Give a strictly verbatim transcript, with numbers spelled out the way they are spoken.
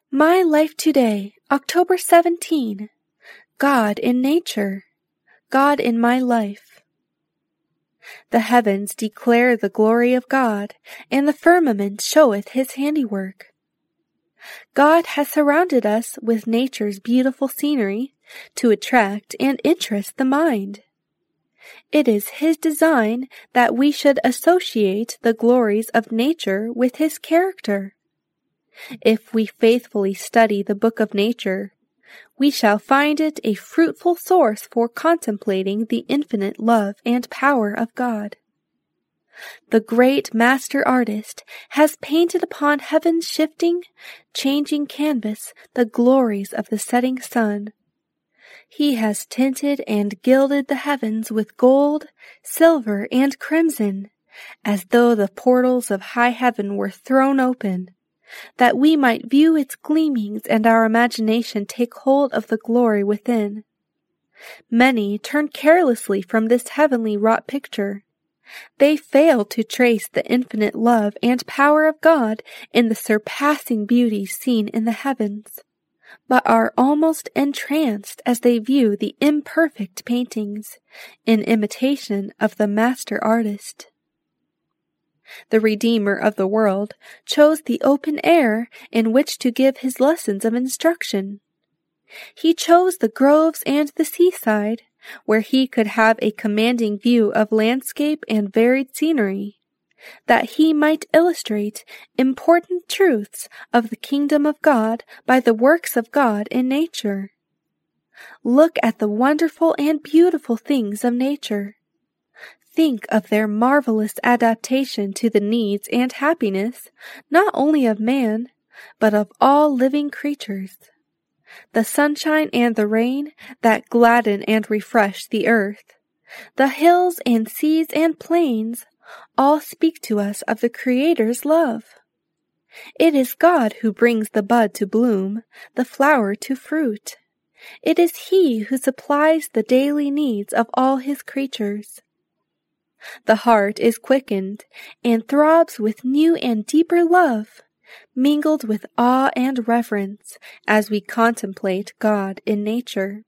My Life Today, October seventeenth. God in Nature. God in My Life. The heavens declare the glory of God, and the firmament showeth his handiwork. God has surrounded us with nature's beautiful scenery to attract and interest the mind. It is his design that we should associate the glories of nature with his character. If we faithfully study the book of nature, we shall find it a fruitful source for contemplating the infinite love and power of God. The great master artist has painted upon heaven's shifting, changing canvas the glories of the setting sun. He has tinted and gilded the heavens with gold, silver, and crimson, as though the portals of high heaven were thrown open, that we might view its gleamings and our imagination take hold of the glory within. Many turn carelessly from this heavenly wrought picture. They fail to trace the infinite love and power of God in the surpassing beauty seen in the heavens, but are almost entranced as they view the imperfect paintings, in imitation of the master artist. The Redeemer of the world chose the open air in which to give his lessons of instruction. He chose the groves and the seaside, where he could have a commanding view of landscape and varied scenery, that he might illustrate important truths of the kingdom of God by the works of God in nature. Look at the wonderful and beautiful things of nature. Think of their marvelous adaptation to the needs and happiness, not only of man, but of all living creatures. The sunshine and the rain that gladden and refresh the earth, the hills and seas and plains, all speak to us of the Creator's love. It is God who brings the bud to bloom, the flower to fruit. It is He who supplies the daily needs of all His creatures. The heart is quickened and throbs with new and deeper love, mingled with awe and reverence as we contemplate God in nature.